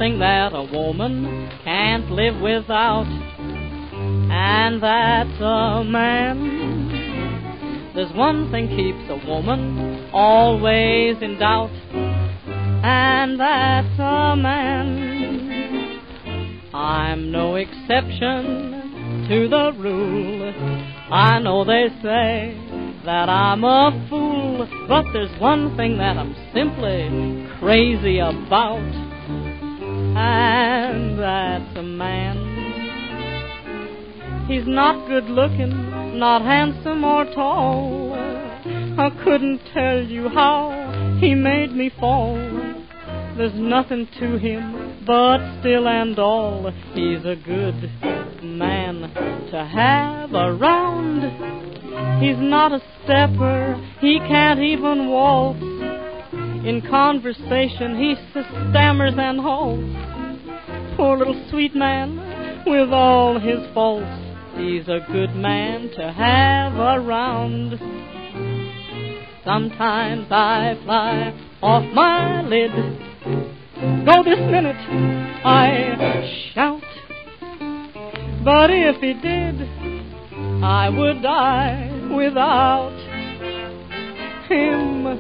something that a woman can't live without, and that's a man. There's one thing keeps a woman always in doubt, and that's a man. I'm no exception to the rule. I know they say that I'm a fool, but there's one thing that I'm simply crazy about, and that's a man. He's not good looking, not handsome or tall. I couldn't tell you how he made me fall. There's nothing to him, but still and all, he's a good man to have around. He's not a stepper, he can't even waltz. In conversation he stammers and halts. Poor little sweet man with all his faults, he's a good man to have around. Sometimes I fly off my lid. Go this minute, I shout. But if he did, I would die without him.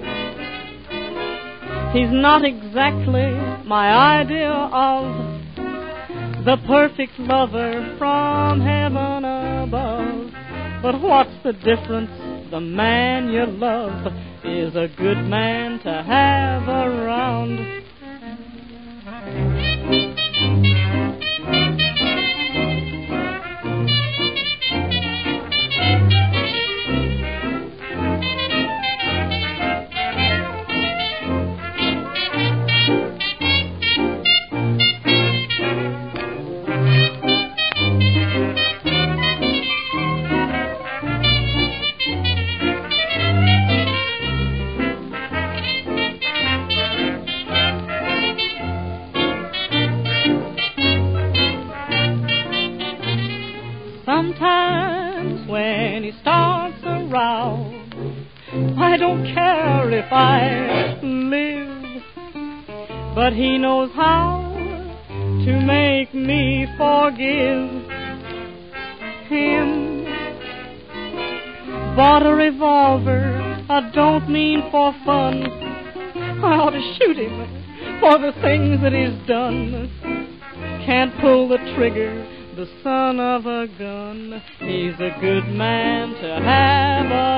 He's not exactly my idea of the perfect lover from heaven above. But what's the difference? The man you love is a good man to have around. Sometimes when he starts a row, I don't care if I live, but he knows how to make me forgive him. Bought a revolver, I don't mean for fun. I ought to shoot him for the things that he's done. Can't pull the trigger, the son of a gun. He's a good man to have